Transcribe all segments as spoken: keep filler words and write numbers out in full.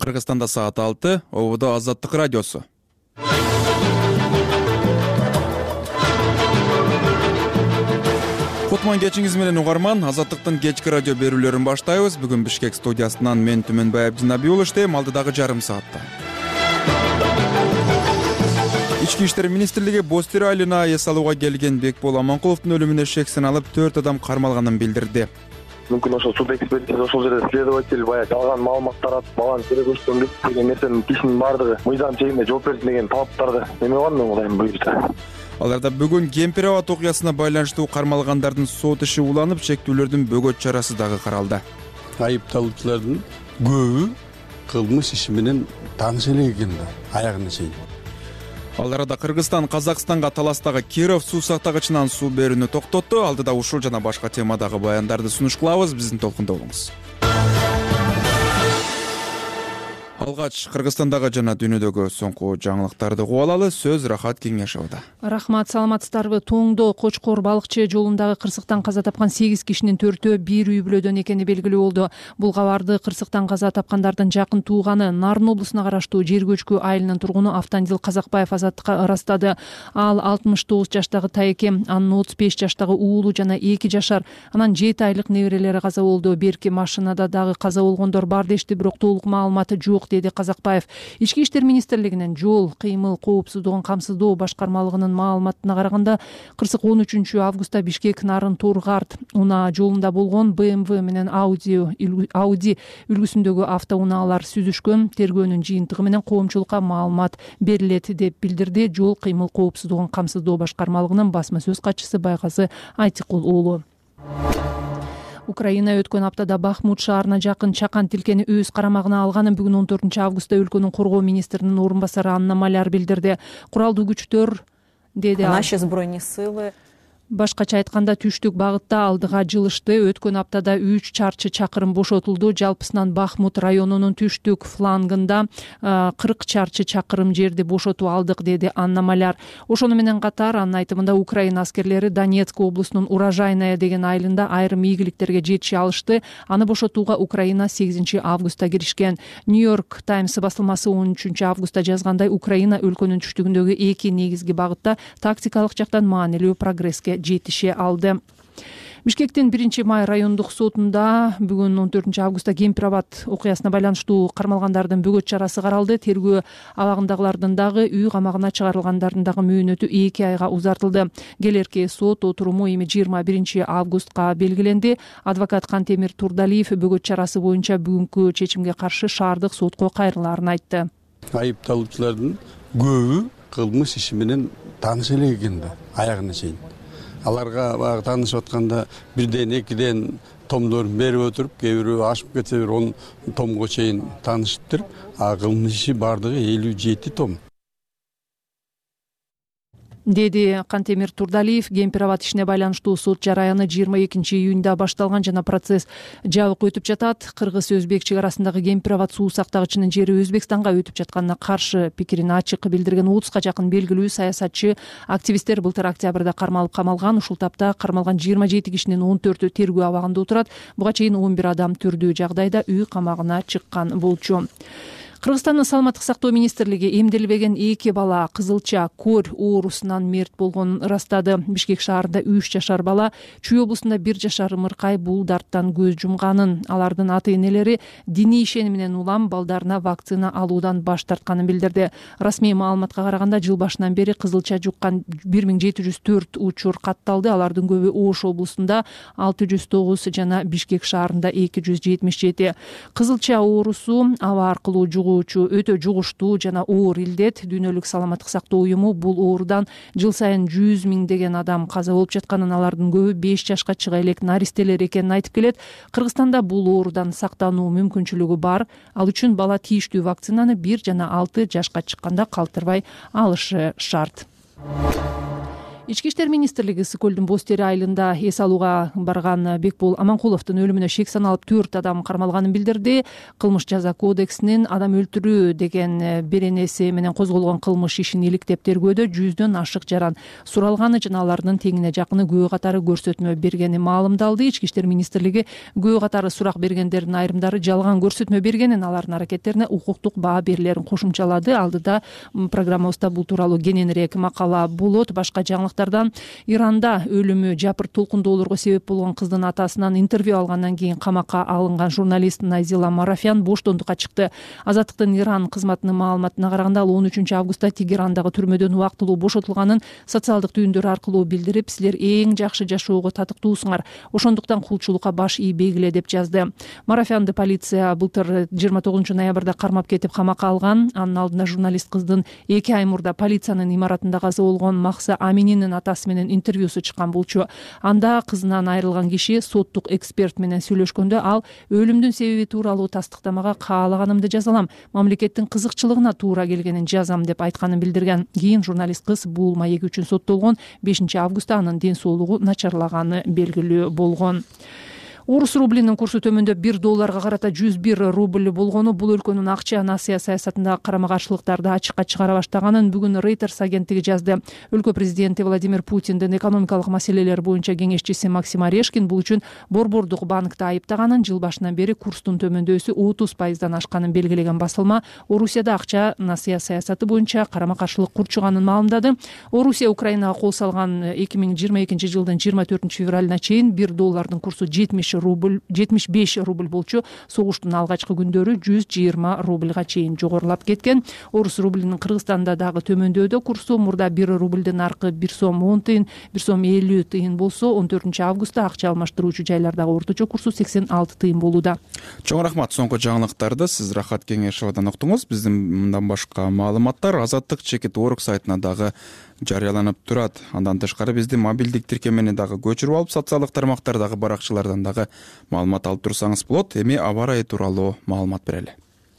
Кыргызстанда саат алты, Ободо Азаттык радиосу. Кутман кечиңиз менен угарман, Азаттыктын кечки радио берүүлөрүн баштайбыз. Бүгүн Бишкек студиясынан мен Түмөнбай Абдинабиулов иштейм, алдыдагы жарым саатта. Ички иштер министрлиги Бостир айылына эс алууга келген Бекбол Аманкуловдун өлүмүнө шек саналып төрт адам кармалганын билдирди. Мүмкүн ошол суд экспертиза ошол жерде следователь баягы жалган маалыматтар атып баланы тергөштөн деп деген нерсенин кишинин баардыгы мыйзам чегинде жооп берсин деген талаптарды эме кылган мен ойлойм буюрса. Аларда бүгүн Кемпир абад окуясына байланыштуу кармалгандардын сот иши уланып, чектүүлөрдүн бөгөт чарасы дагы каралды. Айыпталуучулардын көбү кылмыш иши менен тааныш эле экен да, аягына чейин. Ал арада Кыргызстан Казакстанга таластагы Киров суу сактагычынан суу берүүнү токтотту. Алдыда ушул жана башка темадагы баяндарды сунуш кылабыз. Биздин толкунда болуңуз. Алгач Кыргызстандагы жана дүйнөдөгү соңку жаңылыктарды угуп алалы. Сөз Рахат Кеңешовдо. Рахмат, саламатсыздарбы? Тоңдо Кочкор балыкчы жолундагы кырсыктан каза тапкан сегиз кишинин төртөө бир үй бүлөдөн экени белгилүү болду. Бул кабарды кырсыктан каза тапкандардын жакын тууганы Нарын облусуна караштуу Жергөчкү айылынын тургуну Автандил Казакбаев Азаттыкка ырастады. Ал алтымыш тогуз жаштагы тайке, анын отуз беш жаштагы уулу жана эки жашар, анан жети айлык неберелери каза болду. Берки машинада дагы каза болгондор бар дешти, бирок толук маалыматы жок, деди Казакбаев. Ички иштер министрлигинин жол кыймыл коопсуздугун камсыздоо башкармалыгынын маалыматына караганда, кырсык он үчүнчү августта Бишкек Нарын Тургарт унаа жолунда болгон бэ эм вэ менен Ауди Ауди үлгүсүндөгү автоунаалар сүзүшкөн. Тергөөнүн жыйынтыгы менен коомчулукка маалымат берилет деп билдирди жол кыймыл коопсуздугун камсыздоо башкармалыгынын басма сөз катчысы Байгазы Айтыкул уулу. Украина өткөн аптада Бахмут шаарына жакын чакан тилкени өз карамагына алганын бүгүн он төртүнчү августта өлкөнүн коргоо министринин орун басары Анна Маляр билдирди. Куралдуу күчтөр, деди ал, наши збройные силы башкача айтканда түштүк багытта алдыга жылышты. Өткөн аптада үч чарчы чакырым бошотулду. Жалпысынан Бахмут районунун түштүк флангында кырк чарчы чакырым жерди бошотуп алдык, деди Анна Маляр. Ошону менен катар анын айтымында Украина аскерлери Донецк облусунун Урожайная деген айылында айрым ийгиликтерге жетише алышты. Аны бошотууга Украина сегизинчи августта киришкен. Нью-Йорк Таймс басылмасы он үчүнчү августта жазгандай, Украина өлкөнүн түштүгүндөгү эки негизги багытта тактикалык жактан маанилүү прогресске жетише алды. Бишкектин биринчи май райондук сотунда бүгүн он төртүнчү августта Кемпир абад окуясына байланыштуу кармалгандардын бөгөт чарасы каралды. Тергөө абагындагылардын дагы үй камагына чыгарылгандардын дагы мөөнөтү эки айга узартылды. Келерки сот отуруму эми жыйырма биринчи августка белгиленди. Адвокат Кантемир Турдалиев бөгөт чарасы боюнча бүгүнкү чечимге каршы шаардык сотко кайрылаарын айтты. Айыпталуучулардын көбү кылмыш иши менен тааныш эле экен да, аягына чейин. Аларга баягы таанышып атканда бирден экиден томдорун берип отуруп, кээ бирөө ашып кетсе бир он томго чейин таанышыптыр. А кылмыш иши бардыгы элүү жети том, деди Кантемир Турдалиев. Кемпир абад ишине байланыштуу сот жараяны жыйырма экинчи июнда башталган жана процесс жабык өтүп жатат. Кыргыз-өзбек чек арасындагы Кемпир абад суу сактагычынын жери Өзбекстанга өтүп жатканына каршы пикирин ачык билдирген отузга жакын белгилүү саясатчы, активисттер былтыр октябрда кармалып камалган. Ушул тапта кармалган жыйырма жети кишинин он төртү тергөө абагында отурат. Буга чейин он бир адам түрдүү жагдайда үй камагына чыккан болчу. Кыргызстандын саламаттык сактоо министрлиги эмделбеген эки бала кызылча кор оорусунан мерт болгонун ырастады. Бишкек шаарында үч жашар бала, Чүй облусунда бир жашар ымыркай бул дарттан көз жумганын, алардын ата-энелери диний ишеним менен улам балдарына вакцина алуудан баш тартканын билдирди. Расмий маалыматка караганда жыл башынан бери кызылча жуккан бир миң жети жүз төрт учур катталды. Алардын көбү Ош облусунда алты жүз тогуз жана Бишкек шаарында эки жүз жетимиш жети. Кызылча оорусу аба аркылуу өтө жугуштуу жана оор илдет. Дүйнөлүк саламаттык сактоо уюму бул оорудан жыл сайын жүз миңдеген адам каза болуп жатканын, алардын көбү беш жашка чыга элек наристелер экенин айтып келет. Кыргызстанда бул оорудан сактануу мүмкүнчүлүгү бар. Ал үчүн бала тийиштүү вакцинаны бир жана алты жашка чыкканда калтырбай алышы шарт. Ички иштер министрлиги ысык көлдүн боз тери айылында эс алууга барган Бекбол Аманкуловдун өлүмүнө шек саналып төрт адам кармалганын билдирди. Кылмыш жаза кодексинин адам өлтүрүү деген беренеси менен козголгон кылмыш ишин иликтеп тергөөдө жүздөн ашык жаран суралганы жана алардын теңине жакыны күбө катары көрсөтмө бергени маалымдалды. Ички иштер министрлиги күбө катары сурак бергендердин айрымдары жалган көрсөтмө бергенин, алардын аракеттерине укуктук баа берилерин кошумчалады. Алдыда программабызда бул тууралуу кененирээк макала болот. Башка жаңылыктардан Иранда өлүмү жапыр толкундоолорго себеп болгон кыздын атасынан интервью алгандан кийин камакка алынган журналист Назила Марафян боштондукка чыкты. Азаттыктын Иран кызматынын маалыматына караганда ал он үчүнчү августта Тегерандагы түрмөдөн убактылуу бошотулганын социалдык түйүндөр аркылуу билдирип, силер эң жакшы жашоого татыктуусуңар, ошондуктан кулчулукка баш ийбегиле деп жазды. Марафянды полиция былтыр жыйырма тогузунчу ноябрда кармап кетип камакка алган. Анын алдында журналист кыздын эки ай мурда полициянын имаратында каза болгон Макса Амининин атасы менен интервьюсу чыккан болчу. Анда кызынан айрылган киши соттук эксперт менен сүйлөшкөндө ал өлүмдүн себеби тууралуу тастыктамага каалаганымды жазалам, мамлекеттин кызыкчылыгына туура келгенин жазам деп айтканын билдирген. Кийин журналист кыз бул маек үчүн соттолгон. бешинчи августта анын ден соолугу начарлаганы белгилүү болгон. Орус рублинин курсу төмөндөп бир долларга карата жүз бир рубль болгону бул өлкөнүн акча насыя саясатындагы карама каршылыктарды ачыкка чыгара баштаганын бүгүн Reuters агенттиги жазды. Өлкө президенти Владимир Путиндин экономикалык маселелер боюнча кеңешчиси Максим Орешкин бул үчүн борбордук банкты айыптаганын, жыл башынан бери курстун төмөндөсү отуз пайыздан ашканын белгилеген басылма Орусияда акча насыя саясаты боюнча карама каршылык курчуганын маалымдады. Орусия Украинага кол салган эки миң жыйырма экинчи жылдын жыйырма төртүнчү февралына чейин бир доллардын курсу жетимиш рубль жетимиш беш рубль болчу. Согуштун алгачкы күндөрү жүз жыйырма рубльга чейин жогорулап кеткен. Орус рублинин Кыргызстанда дагы төмөндөдө. Курсу мурда бир рубльдин аркы бир сом он тыйын, бир сом элүү тыйын болсо, он төртүнчү августта акча алмаштыруучу жайлардагы орточо курсу сексен алты тыйын болууда. Чоң рахмат. Соңку жаңылыктарды сиз Рахат Кеңешовадан уктуңуз. Биздин мындан башка маалыматтар Азаттык чекит орг сайтына дагы жарыяланып турат. Андан тышкары биздин мобилдик тиркемени дагы көчүрүп алып, социалдык тармактардагы баракчылардан дагы маалымат алып турсаңыз болот. Эми аба ырайы тууралуу маалымат берели.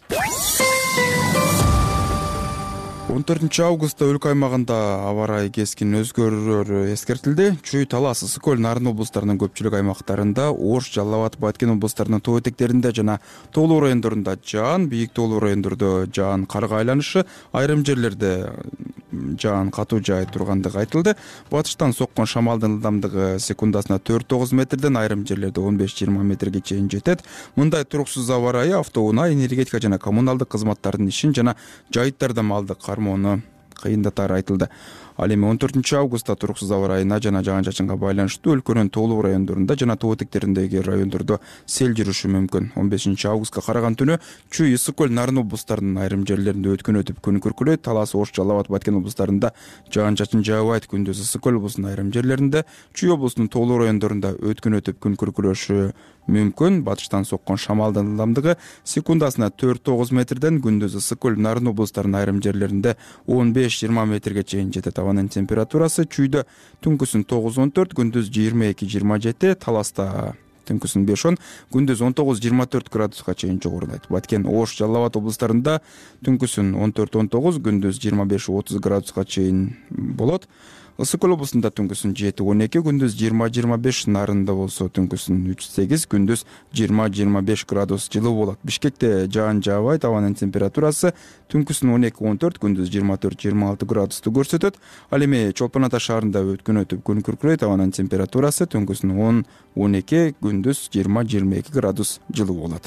он төртүнчү августта өлкө аймагында аба ырайы кескин өзгөрүүрү эскертилди. Чүй, Талас, Ысык көл, Нарын облустарынын көпчүлүк аймактарында, Ош, Жалал Абад, Баткен облустарынын тоо этектеринде жана тоолуу райондорунда жаан, бийик тоолуу райондордо жаан карга айланышы, айрым жерлерде жаан катуу жаай тургандыгы айтылды. Батыштан соккон шамалдын ылдамдыгы секундасына төрт тогуз метрден, айрым жерлерде он беш жыйырма метрге чейин жетет. Мындай туруксуз аба ырайы автоунаа, энергетика жана коммуналдык кызматтардын ишин жана жайыттарда малды кармоону кыйындатары айтылды. Ал эми он төртүнчү августта туруксуз аба ырайына жана жаан чачынга байланыштуу өлкөнүн тоолуу райондорунда жана тоо этектериндеги райондордо сел жүрүшү мүмкүн. он бешинчи августка караган түнү Чүй, Ысык көл, Нарын облустарынын айрым жерлеринде өткөн өтүп күн күркүрөйт. Талас, Ош, Жалал Абад, Баткен облустарында жаан чачын жаабайт. Күндүз Ысык көл облусунун айрым жерлеринде, Чүй облусунун тоолуу райондорунда өткөн өтүп күн күркүрөшү мүмкүн. Батыштан соккон шамалдын ылдамдыгы секундасына төрт тогуз метрден, күндүз Ысык көл, Нарын облустарынын айрым жерлеринде он беш жыйырма метрге чейин жетет. Абанын температурасы Чүйдө түнкүсүн тогуз он төрт, күндүз жыйырма эки жыйырма жети, Таласта түнкүсүн беш он, күндүз он тогуз жыйырма төрт градуска чейин жогорулайт. Баткен, Ош, Жалал Абад облустарында түнкүсүн он төрт он тогуз, күндүз жыйырма беш отуз градуска чейин болот. Ысык көл облусунда түнкүсүн жети он эки, күндүз жыйырма жыйырма беш, Нарында болсо түнкүсүн үч сегиз, күндүз жыйырма жыйырма беш градус жылуу болот. Бишкекте жаан жаабайт. Абанын температурасы түнкүсүн он эки он төрт, күндүз жыйырма төрт жыйырма алты градусту көрсөтөт. Ал эми Чолпон Ата шаарында өткөн өтүп күн күркүрөйт. Абанын температурасы түнкүсүн он он эки, күндүз жыйырма жыйырма эки градус жылуу болот.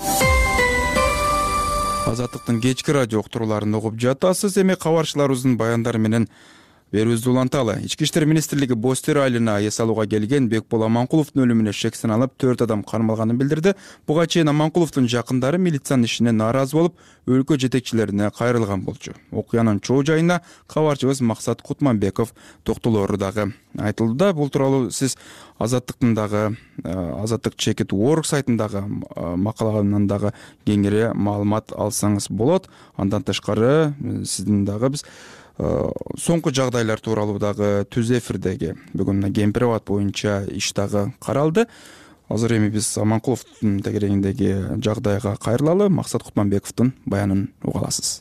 Азаттыктын кечки радио уктурууларын угуп жатасыз. Эми кабарчыларыбыздын баяндары менен берүүбүздү уланталы. Ички иштер министрлиги боз тери айылына эс алууга келген Бекбол Аманкуловдун өлүмүнө шек саналып төрт адам кармалганын билдирди. Буга чейин Аманкуловдун жакындары милициянын ишине нааразы болуп, өлкө жетекчилерине кайрылган болчу. Окуянын чоо жайына кабарчыбыз Максат Кутманбеков токтолоору дагы айтылды. Бул тууралуу сиз Азаттыктын дагы Азаттык чекит орг сайтындагы макалагандан дагы кеңири маалымат алсаңыз болот. Андан тышкары сиздин дагы биз соңку жагдайлар тууралуу дагы түз эфирдеги бүгүн Кемпир-Абад боюнча иш дагы каралды. Азыр эми биз Аманкуловдун тегерегиндеги жагдайга кайрылалы. Максат Кутманбековдун баянын уга аласыз.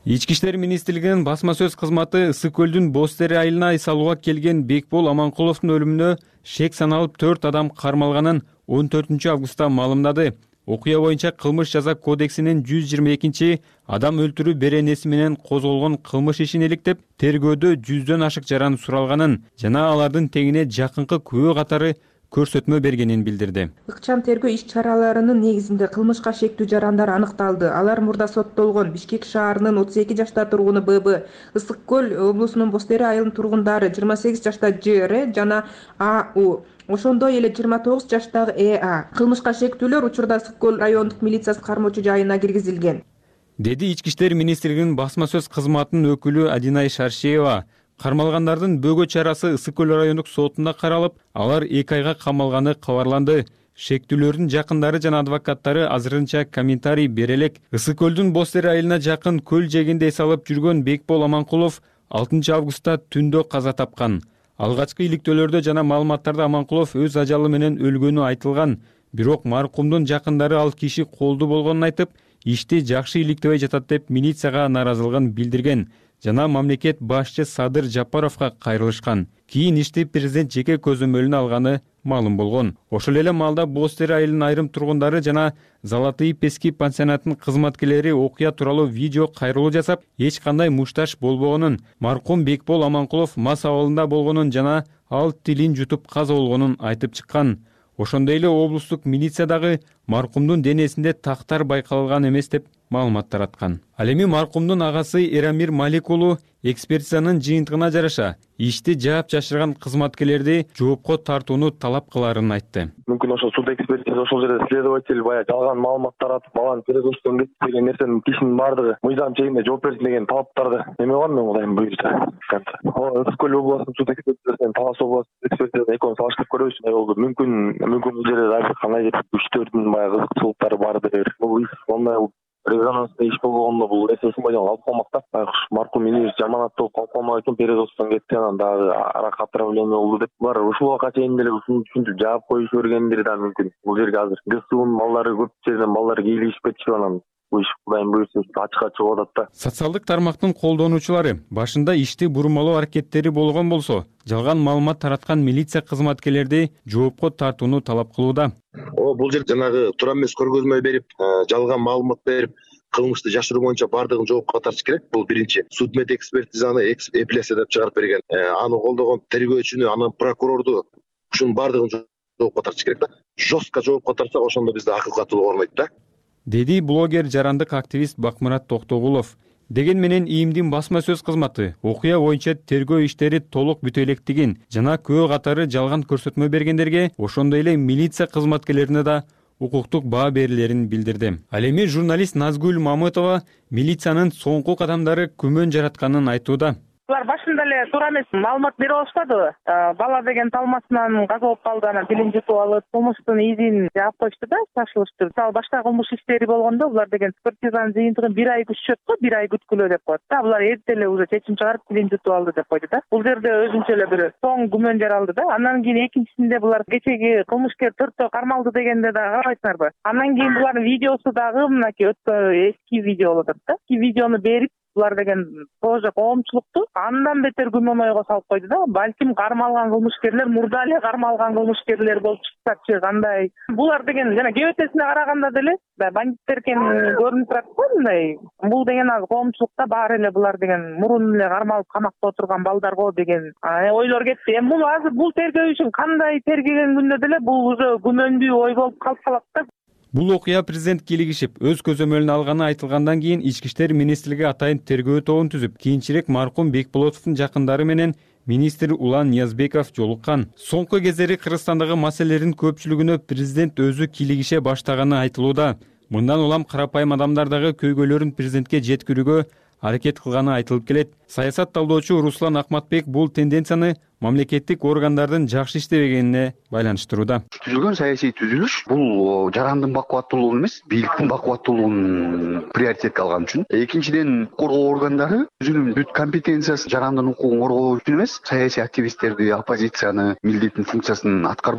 Ички иштер министрлигинин басма сөз кызматы Ысык көлдүн Боз Тери айылына ай салууга келген Бекбол Аманкуловдун өлүмүнө шек саналып төрт адам кармалганын он төртүнчү августта маалымдады. Окуя боюнча кылмыш жаза кодексинин жүз жыйырма экинчи адам өлтүрүү беренеси менен козголгон кылмыш ишин иликтеп, тергөөдө жүздөн ашык жаран суралганын жана алардын тегине жакынкы күбө катары көрсөтмө бергенин билдирди. Ыкчам тергөө иш чараларынын негизинде кылмышка шектүү жарандар аныкталды. Алар мурда соттолгон Бишкек шаарынын отуз эки жаштагы тургуну Б Б, Ысык көл облусунун Боз Тери айылынын тургундары жыйырма сегиз жаштагы Ж Р жана А У, ошондой эле жыйырма тогуз жаштагы Э А. Кылмышка шектүүлөр учурда Ысык көл райондук милициясы кармоочу жайына киргизилген, деди Ички иштер министрлигинин басма сөз кызматынын өкүлү Адинай Шаршеева. Кармалгандардын бөгөө чарасы Ысык көл райондук сотунда каралып, алар эки айга камалганы кабарланды. Шектүүлөрдүн жакындары жана адвокаттары азырынча комментарий бере элек. Ысык көлдүн Боз Тери айылына жакын көл жээгинде эс алып жүргөн Бекбол Аманкулов алтынчы августта түндө каза тапкан. Алгачкы иликтөөлөрдө жана маалыматтарда Аманкулов өз ажалы менен өлгөнү айтылган. Бирок маркумдун жакындары ал киши колду болгонун айтып, ишти жакшы иликтебей жатат деп милицияга нааразылыгын билдирген жана мамлекет башчы Садыр Жапаровго кайрылышкан. Кийин ишти президент жеке көзөмөлүнө алганы маалым болгон. Ошол эле маалда Боз Тери айылынын айрым тургундары жана Золотые пески пансионатынын кызматкерлери окуя тууралуу видео кайрылуу жасап, эч кандай мушташ болбогонун, маркум Бекбол Аманкулов мас абалында болгонун жана ал тилин жутуп каза болгонун айтып чыккан. Ошондой эле облустук милиция дагы маркумдун денесинде тактар байкалган эмес деп маалымат тараткан. Ал эми маркумдун агасы Эрамир Малик уулу экспертизанын жыйынтыгына жараша ишти жаап жашырган кызматкерлерди жоопко тартууну талап кыларын айтты. Мүмкүн ошол суд экспертиза ошол жерде следователь баягы жалган маалымат таратып, баланы передостон кетти деген нерсенин кишинин баардыгы мыйзам чегинде жооп берсин деген талаптарды эме кылган мен кудайым буйрса. Ысык көл областынын суд экспертизасымен Талас областынын экспертизасын экөөнү салыштырып көрөбүз. Мүмкүн мүмкүн бул жерде дагы бир кандай күчтөрдүн баягы кызыкчылыктары бардыр. Бул иш ондай резонансный иш болгондо бул нерсе ушундай алып калмак да. Маркум министр жаманат болуп калып калмак экен, передостон кетти, анан дагы аракат проблема болду деп. Булар ушуга чейин деле ушуну түшүнүп жаап коюшу бергендери да мүмкүн. Бул жерге азыр ГСУнун балдары көп жерден балдар кийлигишип кетишип, анан бул иш кудайым буйрса ачыкка чыгып атат да. Социалдык тармактын колдонуучулары башында ишти бурмалоо аракеттери болгон болсо, жалган маалымат тараткан милиция кызматкерлерди жоопко тартууну талап кылууда. О, бул жер жанагы туура эмес көргөзмө берип, жалган маалымат берип, кылмышты жашыруу боюнча бардыгын жоопко тартыш керек. Бул биринчи. Судмед экспертизаны эпилляция деп чыгарып берген. Аны колдогон тергөөчүнү, анын прокурорду ушунун бардыгын жоопко тартыш керек да. Жостко жоопко тартсак, ошондо бизде акыл катуу орнойт да. Деди блогер, жарандык активист Бакмурат Токтогулов. Деген менен ИИМдин басма сөз кызматы окуя боюнча тергөө иштери толук бүтө электигин жана күбө катары жалган көрсөтмө бергендерге, ошондой эле милиция кызматкерлерине да укуктук баа берилерин билдирди. Ал эми журналист Назгүл Мамытова милициянын соңку кадамдары күмөн жаратканын айтууда. Булар башында эле туура эмес маалымат бере алышпады. Бала деген талмасынан каза болуп калды, анан тилин жутуп алып, кылмыштын изин жаап коюшту да, шашылыштыр. Мисалы башка кылмыш иштери болгондо булар деген экспертизанын жыйынтыгын бир ай күтүшөт го, бир ай күткүлө деп коет да. Булар эрте эле уже чечим чыгарып тилин жутуп алды деп койду да. Бул жерде өзүнчө эле бир соң күмөн жаралды да. Андан кийин экинчисинде булар кечеги кылмышкер төртөө кармалды дегенде да карабайсыңарбы? Андан кийин булардын видеосу дагы мынакей өткөн эски видео болуп атат да. Эски видеону берип булар деген тоже коомчулукту андан бетер күмөн ойго салып койду да. Балким кармалган кылмышкерлер мурда эле кармалган кылмышкерлер болуп чыксачы кандай. Булар деген жана кебетесине караганда деле бандиттер экени көрүнүп турат го мындай. Бул деген коомчулукта баары эле булар деген мурун эле кармалып камакта отурган балдар го деген ойлор кетти. Эми бул азыр бул тергөө ишин кандай тергеген күндө деле бул уже күмөндүү ой болуп калып калат да. Бул окуя президент кийлигишип, өз көзөмөлүнө алганы айтылгандан кийин Ички иштер министрлиги атайын тергөө тобун түзүп, кийинчерээк маркум Бекболотовдун жакындары менен министр Улан Ниязбеков жолуккан. Соңку кездери Кыргызстандагы маселелердин көпчүлүгүнө президент өзү кийлигише баштаганы айтылууда. Мындан улам карапайым адамдар дагы көйгөйлөрүн президентке жеткирүүгө аракет кылганы айтылып келет. Саясат талдоочу Руслан Акматбек бул тенденцияны мамлекеттик органдардын жакшы иштебегенине байланыштырууда. Түзүлгөн саясий түзүлүш бул жарандын бакубаттуулугун эмес, бийликтин бакубаттуулугун приоритетке алган үчүн. Экинчиден, коргоо органдары өзүнүн бүт компетенциясы жарандын укугун коргоо үчүн эмес, саясий активисттерди, оппозицияны, милдеттин функциясын аткарбай,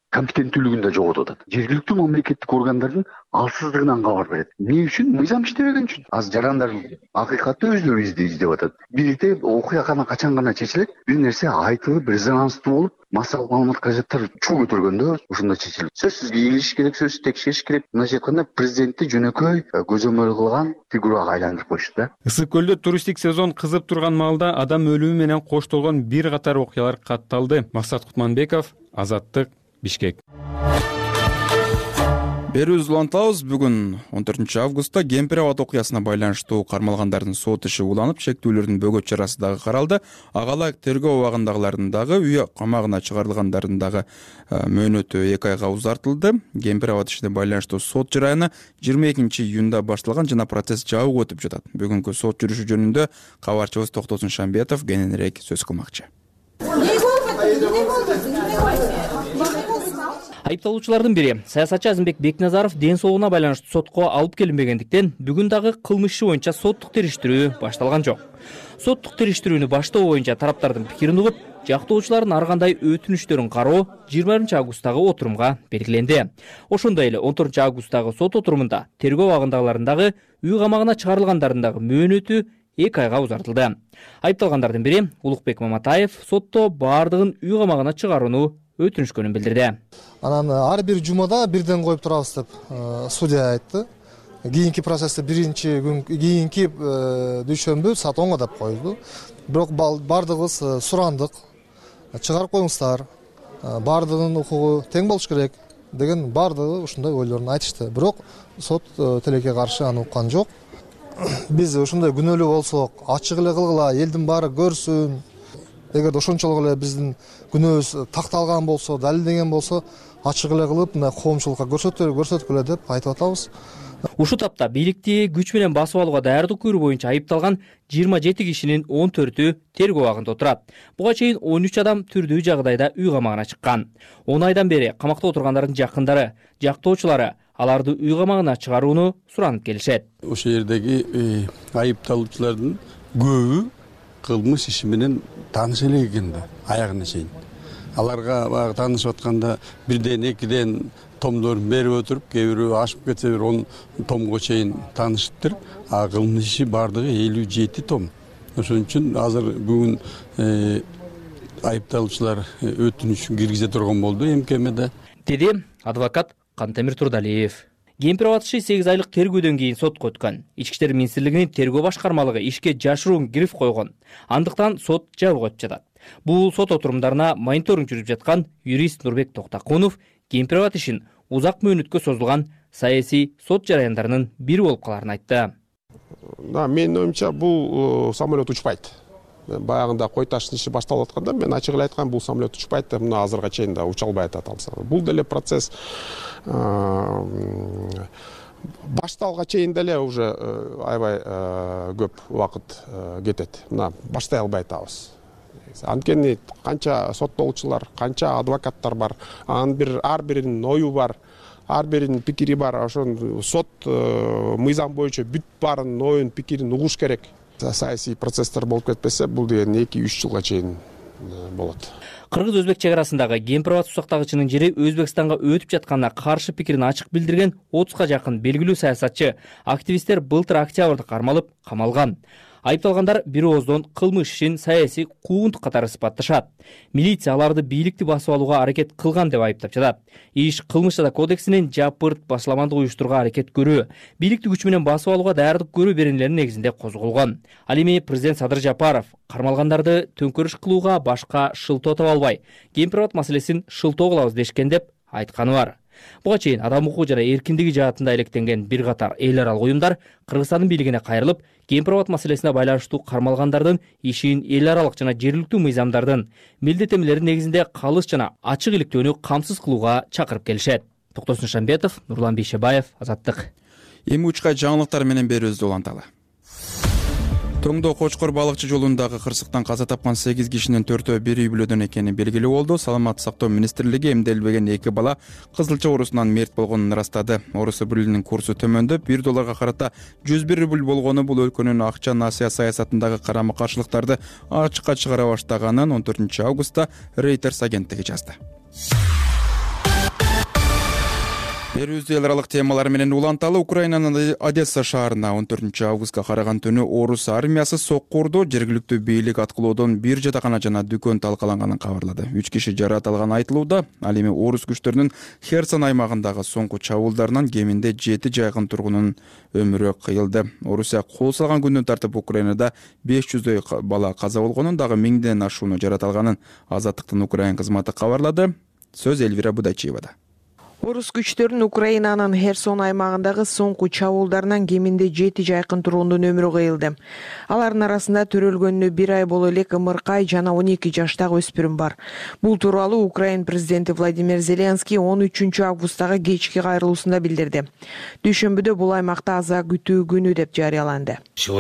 компетенттүүлүгүн да жоготуп атат. Жергиликтүү мамлекеттик органдардын алсыздыгынан кабар берет. Эмне үчүн? Мыйзам иштебеген үчүн. Азыр жарандар акыйкатты өздөрү издеп атат. Бирде окуя кана качан гана чечилет, бир нерсе айтылып, резонанстуу болуп, массалык маалымат каражаттар чуу көтөргөндө ошондо чечилет. Сөзсүз ийгилиш керек, сөзсүз текшериш керек. Мындайча айтканда президентти жөнөкөй көзөмөл кылган фигурага айландырып коюшту да. Ысык көлдө туристтик сезон кызып турган маалда адам өлүмү менен коштолгон бир катар окуялар катталды. Максат Кутманбеков, Азаттык, Бишкек. Берүүбүз улантабыз. Бүгүн он төртүнчү августта Кемпир абад окуясына байланыштуу кармалгандардын сот иши уланып, шектүүлөрдүн бөгөт чарасы дагы каралды. Ага ылайык тергөө абагындагылардын дагы үй камагына чыгарылгандардын дагы мөөнөтү эки айга узартылды. Кемпир абад ишине байланыштуу сот жараяны жыйырма экинчи июнда башталган жана процесс жабык өтүп жатат. Бүгүнкү сот жүрүшү жөнүндө кабарчыбыз Токтосун Шамбетов кененирээк сөз кылмакчы. Айыпталуучулардын бири саясатчы Азимбек Бекназаров ден соолугуна байланыштуу сотко алып келинбегендиктен бүгүн дагы кылмыш иши боюнча соттук териштирүү башталган жок. Соттук териштирүүнү баштоо боюнча тараптардын пикирин угуп, жактоочулардын ар кандай өтүнүчтөрүн кароо жыйырманчы августтагы отурумга белгиленди. Ошондой эле он төртүнчү августтагы сот отурумунда тергөө абагындагылардын дагы үй камагына чыгарылгандардын дагы мөөнөтү эки айга узартылды. Айыпталгандардын бири Улукбек Маматаев сотто баардыгын үй камагына чыгарууну өтүнүшкөнүн билдирди. Анан ар бир жумада бирден коюп турабыз деп судья айтты. Кийинки процессте биринчи күн кийинки дүйшөмбү саат онго деп коюлду. Бирок баардыгыбыз сурандык. Чыгарып коюңуздар. Баардыгынын укугу тең болуш керек деген баардыгы ушундай ойлорун айтышты. Бирок сот тилекке каршы аны уккан жок. Биз ушундай күнөөлүү болсок, ачык эле кылгыла, элдин баары көрсүн. Эгерде ошончолук эле биздин күнөөбүз такталган болсо, далилденген болсо, ачык эле кылып, мына коомчулукка көрсөткүлө деп айтып атабыз. Ушул тапта бийликти күч менен басып алууга даярдык көрүү боюнча айыпталган жыйырма жети кишинин он төртү тергөө абагында отурат. Буга чейин он үч адам түрдүү жагдайда үй камагына чыккан. он айдан бери камакта отургандардын жакындары, жактоочулары аларды үй камагына чыгарууну суранып келишет. Ошол жердеги айыпталуучулардын көбү кылмыш иши менен тааныш эле экен да, аягына чейин. Аларга баягы таанышып атканда бирден экиден томдорун берип өтүрүп, кээ бирөө ашып кетсе бир он томго чейин таанышыптыр. А кылмыш иши бардыгы элүү жети том. Ошон үчүн азыр бүгүн айыпталуучулар өтүнүчүн киргизе турган болду эмкемеде. Деди адвокат Кантемир Турдалиев. Кемпир абад иши сегиз айлык тергөөдөн кийин сотко өткөн. Ички иштер министрлигинин тергөө башкармалыгы ишке жашыруун гриф койгон. Андыктан сот жабык өтүп жатат. Бул сот отурумдарына мониторинг жүрүп жаткан юрист Нурбек Токтакунов Кемпир абад ишин узак мөөнөткө созулган саясий сот жараяндарынын бири болуп каларын айтты. Да, менин оюмча бул самолет учпайт. Баягында кой таштын иши башталып атканда мен ачык эле айткан бул самолет учпайт деп мына азырга чейин да уча албай атат алса. Бул деле процесс башталга чейин деле уже аябай көп убакыт кетет. Мына баштай албай атабыз. Анткени канча соттолуучулар, канча адвокаттар бар, анын бир ар биринин ою бар, ар биринин пикири бар. Ошон сот мыйзам боюнча бүт баарынын оюн, пикирин угуш керек. Саясий процесстер болуп кетпесе, бул деген эки үч жылга чейин болот. Кыргыз-өзбек чек арасындагы Кемпир абад сусактагычынын жери Өзбекстанга өтүп жатканына каршы пикирин ачык билдирген отузга жакын белгилүү саясатчы, активисттер былтыр октябрда кармалып, камалган. Айыпталгандар бир ооздон кылмыш ишин саясий куугунтук катары сыпатташат. Милиция аларды бийликти басып алууга аракет кылган деп айыптап жатат. Иш кылмыш жаза кодексинин жапырт башламандык уюштурууга аракет көрүү, бийликти күч менен басып алууга даярдык көрүү беренелеринин негизинде козголгон. Ал эми президент Садыр Жапаров кармалгандарды төңкөрүш кылууга башка шылтоо таба албай, Кемпир абад маселесин шылтоо кылабыз дешкен деп айтканы бар. Буга чейин адам укугу жана эркиндиги жаатында электенген бир катар эл аралык уюмдар Кыргызстандын бийлигине кайрылып, Кемпир абад маселесине байланыштуу кармалгандардын ишин эл аралык жана жергиликтүү мыйзамдардын милдеттенмелери негизинде калыс жана ачык иликтөөнү камсыз кылууга чакырып келишет. Токтосун Шамбетов, Нурлан Бейшебаев, Азаттык. Эми учка жаңылыктар менен берүүбүздү уланталы. Тоңдо Кочкор балыкчы жолундагы кырсыктан каза тапкан сегиз кишинин төртөө бир үй бүлөдөн экени белгилүү болду. Саламаттык сактоо министрлиги эмделбеген эки бала кызылча оорусунан мерт болгонун ырастады. Оорус рублинин курсу төмөндөп, бир долларга карата жүз бир рубль болгону бул өлкөнүн акча насыя саясатындагы карама каршылыктарды ачыкка чыгара баштаганын он төртүнчү августта Reuters агенттиги жазды. Терроризм эл аралык темалар менен уланталы Украинанын Одесса шаарына он төртүнчү августка караган түнү орус армиясы сокку урду. Жергиликтүү бийлик аткылоодон бир жатакана жана дүкөн талкаланганын кабарлады. Үч киши жаракат алганы айтылууда. Ал эми орус күчтөрүнүн Херсон аймагындагы соңку чабуулдарынан кеминде жети жайкын тургунунун өмүрү кыйылды. Орусия кол салган күндөн тартып Украинада беш жүздөй бала каза болгонун, дагы миңден ашууну жаракат алганын Азаттыктын Украин кызматы кабарлады. Сөз Эльвира Будайчиевада. Орус күчтөрүнүн Украинанын Херсон аймагындагы соңку чабуулдарынан кеминде жети жайкын тургундун өмүрү кыйылды. Алардын арасында төрөлгөнүнө бир ай боло элек ымыркай жана он эки жаштагы өспүрүм бар. Бул тууралуу Украин президенти Владимир Зеленский он үчүнчү августтагы кечки кайрылуусунда билдирди. Дүйшөмбүдө бул аймакта аза күтүү күнү деп жарыяланды.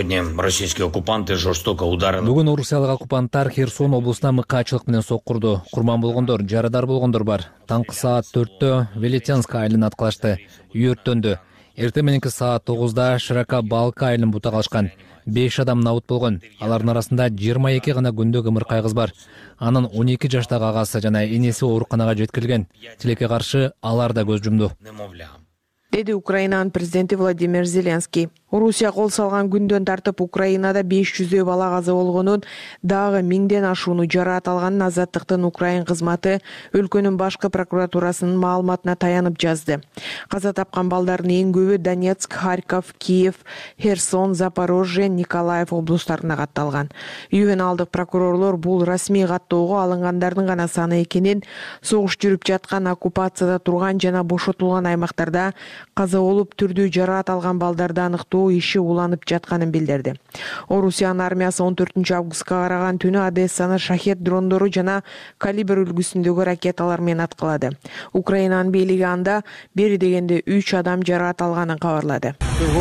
Бүгүн орусиялык оккупанттар Херсон облусуна мыкаачылык менен соккурду. Курман болгондор, жарадар болгондор бар. Таңкы саат төрттө Велетянск айылын аткылашты. Үй өрттөндү. Эртең мененки саат тогузда Широка Балка айылын бута калышкан. беш адам набыт болгон. Алардын арасында жыйырма эки гана күндө ымыркай кыз бар. Анын он эки жаштагы агасы жана энеси ооруканага жеткирилген. Тилекке каршы алар да көз жумду, деди Украинанын президенти Владимир Зеленский. Орусия кол салган күндөн тартып Украинада беш жүздөй бала каза болгонун, дагы миңден ашууну жаракат алганын Азаттыктын Украин кызматы өлкөнүн башкы прокуратурасынын маалыматына таянып жазды. Каза тапкан балдардын эң көбү Донецк, Харьков, Киев, Херсон, Запорожье, Николаев облустарына катталган. Ювеналдык прокурорлор бул расмий каттоого алынгандардын гана саны экенин, согуш жүрүп жаткан, оккупацияда турган жана бошотулган аймактарда каза болуп түрдүү жаракат алган балдарды аныктоо иши уланып жатканын билдирди. Орусиянын армиясы он төртүнчү августка караган түнү Одессаны шахет дрондору жана калибр үлгүсүндөгү ракеталар менен аткылады. Украинанын бийлиги анда бери дегенде үч адам жаракат алганын кабарлады.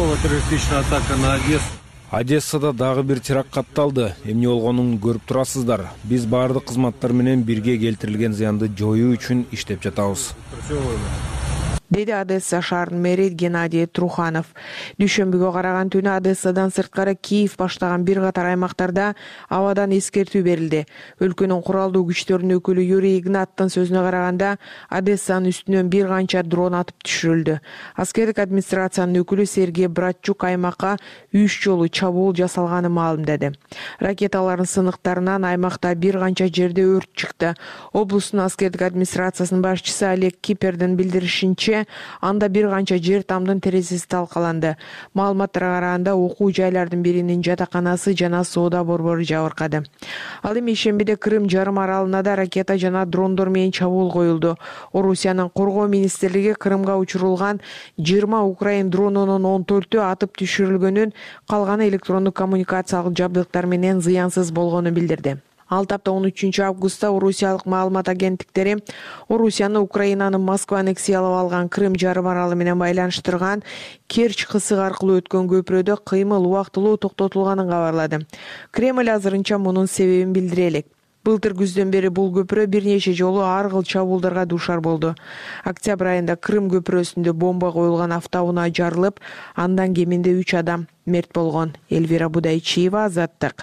Одессада дагы бир теракт катталды. Эмне болгонун көрүп турасыздар. Биз баардык кызматтар менен бирге келтирилген зыянды жоюу үчүн иштеп жатабыз, деди Одесса шаарынын мэри Геннадий Труханов. Дүйшөмбүгө караган түнү Одессадан сырткары Киев баштаган бир катар аймактарда абадан эскертүү берилди. Өлкөнүн куралдуу күчтөрүнүн өкүлү Юрий Игнаттын сөзүнө караганда, Одессанын үстүнөн бир канча дрон атып түшүрүлдү. Аскердик администрациянын өкүлү Сергей Братчук аймакка үч жолу чабуул жасалганын маалымдады. Ракеталардын сыныктарынан аймакта бир канча жерде өрт чыкты. Облустун аскердик администрациясынын башчысы Олег Кипердин билдиришинче, анда бир канча жер тамдын терезеси талкаланды. Маалыматтарга караганда окуу жайлардын биринин жатаканасы жана соода борбору жабыркады. Ал эми ишембиде Крым жарым аралына да ракета жана дрондор менен чабуул коюлду. Орусиянын коргоо министрлиги Крымга учурулган жыйырма Украин дронунун он төртү атып түшүрүлгөнүн, калганы электрондук коммуникациялык жабдыктар менен зыянсыз болгонун билдирди. Ал тапта он үчүнчү августта Орусиялык маалымат агенттиктери Орусияны Украинанын Москва аннексиялап алган Крым жарым аралы менен байланыштырган Керчь кысыгы аркылуу өткөн көпүрөдө кыймыл убактылуу токтотулганын кабарлады. Кремль азырынча мунун себебин билдире элек. Былтыр күздөн бери бул көпүрө бир нече жолу ар кыл чабуулдарга дуушар болду. Октябрь айында Крым көпүрөсүндө бомба коюлган автоунаа жарылып, андан кеминде үч адам мерт болгон. Эльвира Будайчиева, Азаттык.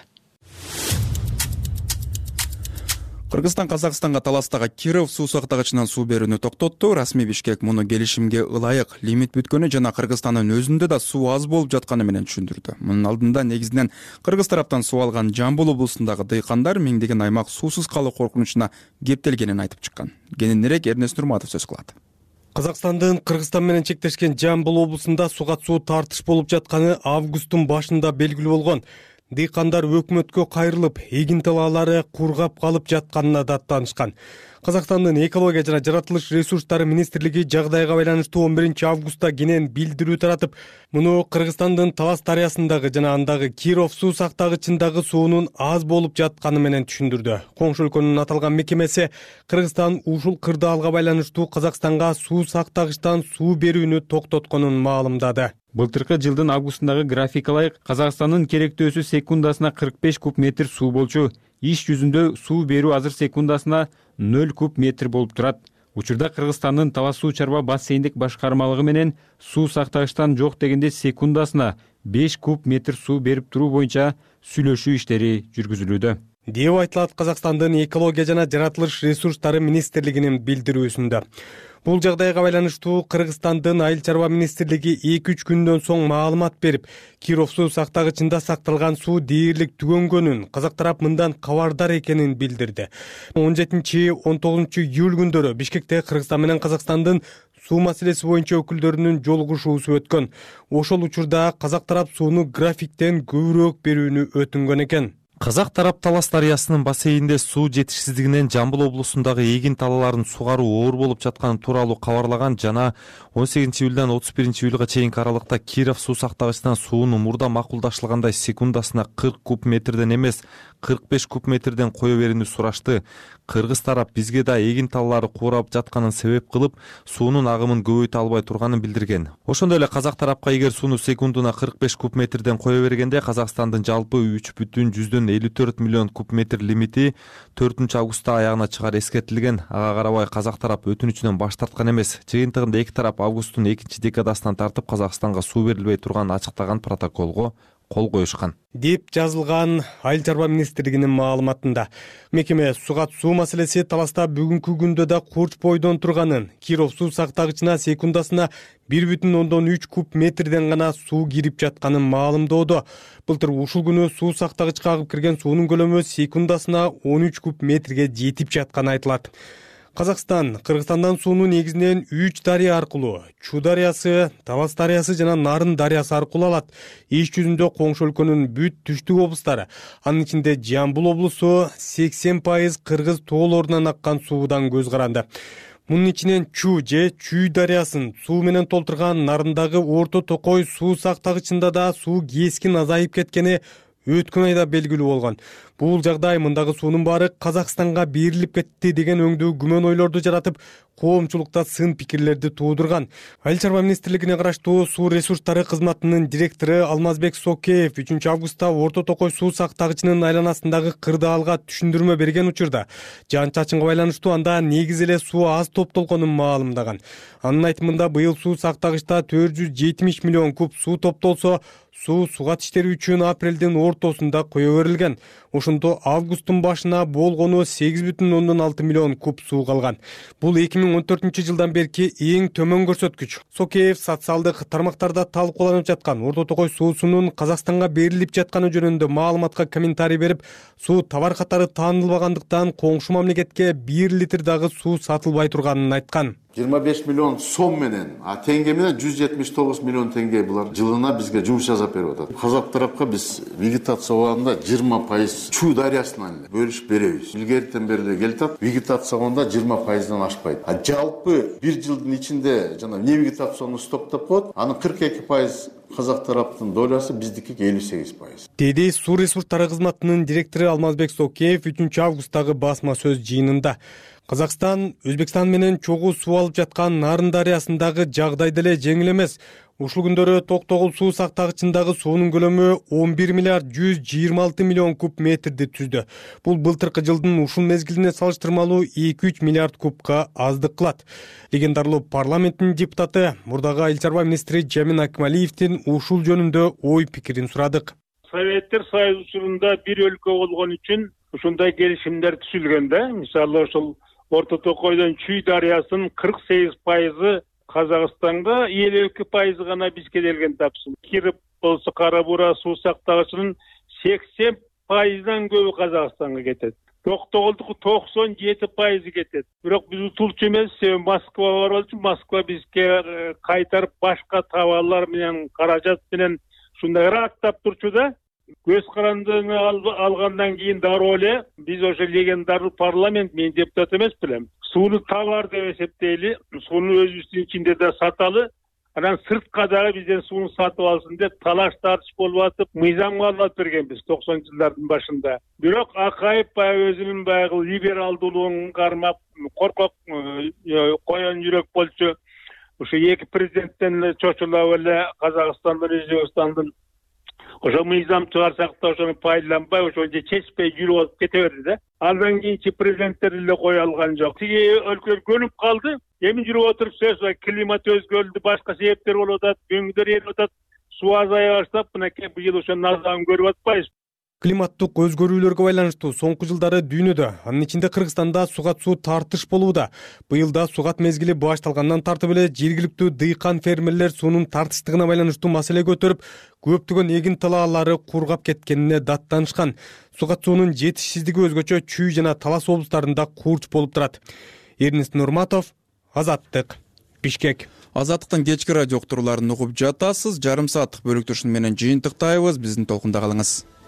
Кыргызстан Казакстанга таластагы Киров суу сактагычынан суу берүүнү токтотту. Расмий Бишкек муну келишимге ылайык, лимит бүткөнү жана Кыргызстандын өзүндө да суу аз болуп жатканы менен түшүндүрдү. Мунун алдында негизинен Кыргыз тараптан суу алган Жамбыл облусундагы дыйкандар миңдеген аймак суусуз калуу коркунучуна кептелгенин айтып чыккан. Кененирээк Эрнест Нурматов сөз кылат. Казакстандын Кыргызстан менен чектешкен Жамбыл облусунда суга суу тартыш болуп жатканы августтун башында белгилүү болгон. Дыйкандар өкмөткө кайрылып, эгин талаалары кургап калып жатканына даттанышкан. Казакстандын экология жана жаратылыш ресурстары министрлиги жагдайга байланыштуу он биринчи августта кенен билдирүү таратып, муну Кыргызстандын Талас дарыясындагы жана андагы Киров суу сактагычындагы суунун аз болуп жатканы менен түшүндүрдү. Коңшу өлкөнүн аталган мекемеси Кыргызстан ушул кырдаалга байланыштуу Казакстанга суу сактагычтан суу берүүнү токтотконун маалымдады. Былтыркы жылдын августундагы график ылайык Казакстандын керектөөсү секундасына кырк беш куб метр суу болчу. Иш жүзүндө суу берүү азыр секундасына ноль куб метр болуп турат. Учурда Кыргызстандын Талас суу чарба бассейндик башкармалыгы менен суу сактагычтан жок дегенде секундасына беш куб метр суу берип туруу боюнча сүйлөшүү иштери жүргүзүлүүдө, деп айтылат Казакстандын экология жана жаратылыш ресурстары министрлигинин билдирүүсүндө. Бул жагдайга байланыштуу Кыргызстандын Айыл чарба министрлиги эки үч күндөн соң маалымат берип, Киров суу сактагычында сакталган суу дээрлик түгөнгөнүн, казак тарап мындан кабардар экенин билдирди. он жетинчи он тогузунчу июль күндөрү Бишкекте Кыргызстан менен Казакстандын суу маселеси боюнча өкүлдөрүнүн жолугушуусу өткөн. Ошол учурда казак тарап сууну графиктен көбүрөөк берүүнү өтүнгөн экен. Казак тарап Талас дарыясынын бассейнинде суу жетишсиздигинен Жамбыл облусундагы эгин талааларын сугаруу оор болуп жатканы тууралуу кабарлаган жана он сегизинчи июлдан отуз биринчи июлга чейинки аралыкта Киров суу сактагычынан сууну мурда макулдашылгандай секундасына кырк куб метрден эмес кырк беш куб метрден кое берүүнү сурашты. Кыргыз тарап бизге да эгин талаалары куурап жатканын себеп кылып, суунун агымын көбөйтө албай турганын билдирген. Ошондой эле казак тарапка эгер сууну секундуна кырк беш куб метрден кое бергенде Казакстандын жалпы үч бүтүн жүздөн элүү төрт миллион куб метр лимити төртүнчү августта аягына чыгары эскертилген. Ага карабай казак тарап өтүнүчүнөн баш тарткан эмес. Жыйынтыгында эки тарап августтун экинчи декадасынан тартып Казакстанга суу берилбей турганын ачыктаган протоколго кол коюшкан деп жазылган Айыл чарба министрлигинин маалыматында. Мекеме сугат суу маселеси Таласта бүгүнкү күндө да курч бойдон турганын, Киров суу сактагычына секундасына бир бүтүн ондон үч куб метрден гана суу кирип жатканын маалымдоодо. Былтыр ушул күнү суу сактагычка агып кирген суунун көлөмү секундасына он үч куб метрге жетип жатканы айтылат. Казакстан Кыргызстандан сууну негизинен үч дарыя аркылуу, Чу дарыясы, Талас дарыясы жана Нарын дарыясы аркылуу алат. Иш жүзүндө коңшу өлкөнүн бүт түштүк облустары, анын ичинде Жамбыл облусу сексен пайыз кыргыз тоолорунан аккан суудан көз каранды. Мунун ичинен Чу же Чүй дарыясын суу менен толтурган Нарындагы Орто Токой суу сактагычында да суу кескин азайып кеткени өткөн айда белгилүү болгон. Бул жагдай мындагы суунун баары Казакстанга берилип кетти деген өңдүү күмөн ойлорду жаратып, коомчулукта сын пикирлерди туудурган. Айыл чарба министрлигине караштуу суу ресурстары кызматынын директору Алмазбек Сокеев үчүнчү августта Орто Токой суу сактагычынын айланасындагы кырдаалга түшүндүрмө берген учурда жаан чачынга байланыштуу анда негизи эле суу аз топтолгонун маалымдаган. Анын айтымында быйыл суу сактагычта төрт жүз жетимиш миллион куб суу топтолсо, суу сугат иштери үчүн апрелдин ортосунда кое берилген. Ошондо августтун башына болгону сегиз бүтүн ондон алты миллион куб суу калган. Бул эки миң он төртүнчү жылдан берки эң төмөн көрсөткүч. Сокеев социалдык тармактарда талкууланып жаткан Орто Токой суусунун Казакстанга берилип жатканы жөнүндө маалыматка комментарий берип, суу товар катары таанылбагандыктан коңшу мамлекетке бир литр дагы суу сатылбай турганын айткан. жыйырма беш миллион сом менен, а теңге менен жүз жетимиш тогуз миллион теңге булар жылына бизге жумуш жасап берип атат. Казак тарапка биз вегетация убагында жыйырма пайыз Чу дарыясынан бөлүшүп беребиз. Илгертен бери эле келатат, вегетация убагында жыйырма пайыздан ашпайт. А жалпы бир жылдын ичинде жана не вегетацияны стоптоп коет, анын кырк эки пайыз казак тараптын долясы, биздики элүү сегиз пайыз. Деди суу ресурстары кызматынын директору Алмазбек Сокеев үчүнчү августтагы басма сөз жыйынында. Казакстан Өзбекстан менен чогуу суу алып жаткан Нарын дарыясындагы жагдай деле жеңил эмес. Ушул күндөрү Токтогул суу сактагычындагы суунун көлөмү он бир миллиард жүз жыйырма алты миллион куб метрди түздү. Бул былтыркы жылдын ушул мезгилине салыштырмалуу эки үч миллиард кубка аздык кылат. Легендарлуу парламенттин депутаты, мурдагы айыл чарба министри Жамин Акмалиевдин ушул жөнүндө ой пикирин сурадык. Советтер Союзу учурунда бир өлкө болгон үчүн ушундай келишимдер түзүлгөн да. Мисалы ошол Орто Токойдон Чүй дарыясынын кырк сегиз пайызы Казакстанга, элүү эки пайызы гана бизге келген тапсын. Кирип болсо Кара Бура суу сактагычынын сексен пайыздан көбү Казакстанга кетет. Токтогулдуку токсон жети пайызы кетет. Бирок биз утулчу эмес, Москва бар болчу, Москва бизге кайтарып башка товарлар менен, каражат менен ушундай рааттап турчу да. Көз карандыны алгандан кийин дароо эле биз ошо легендарлуу парламент, мен депутат эмес билем, сууну товар деп эсептейли, сууну өзүбүздүн ичинде да саталы, анан сыртка дагы бизден сууну сатып алсын деп талаш тартыш болуп атып, мыйзам кабылдап бергенбиз токсонунчу жылдардын башында. Бирок Акаев баягы өзүнүн баягы либералдуулугун кармап, коркок коен жүрөк болчу. Ошо эки президенттен эле чочулап эле Казакстандын, Өзбекстандын ошо мыйзам чыгарсак да ошону пайдаланбай, ошончо чечпей жүрүп алып кете берди да. Андан кийинчи президенттер эле кое алган жок. Тиги өлкөлөр көнүп калды. Эми жүрүп отуруп сөз бар, климат өзгөрүлдү, башка себептер болуп атат, өңдөр эрип атат, суу азая баштап, мынакей быйыл ошо назарын көрүп атпайбыз. Климаттык өзгөрүүлөргө байланыштуу соңку жылдары дүйнөдө, анын ичинде Кыргызстанда сугат суу тартыш болууда. Быйылда сугат мезгили башталгандан тартып эле жергиликтүү дыйкан фермерлер суунун тартыштыгына байланыштуу маселе көтөрүп, көптөгөн эгин талаалары кургап кеткенине даттанышкан. Сугат суунун жетишсиздиги өзгөчө Чүй жана Талас облустарында курч болуп турат. Эрнест Нурматов, Азаттык, Бишкек. Азаттыктын кечки радио уктурууларын угуп жатасыз. Жарым сааттык бөлүктүшүн менен жыйынтыктайбыз. Биздин толкунда калыңыз.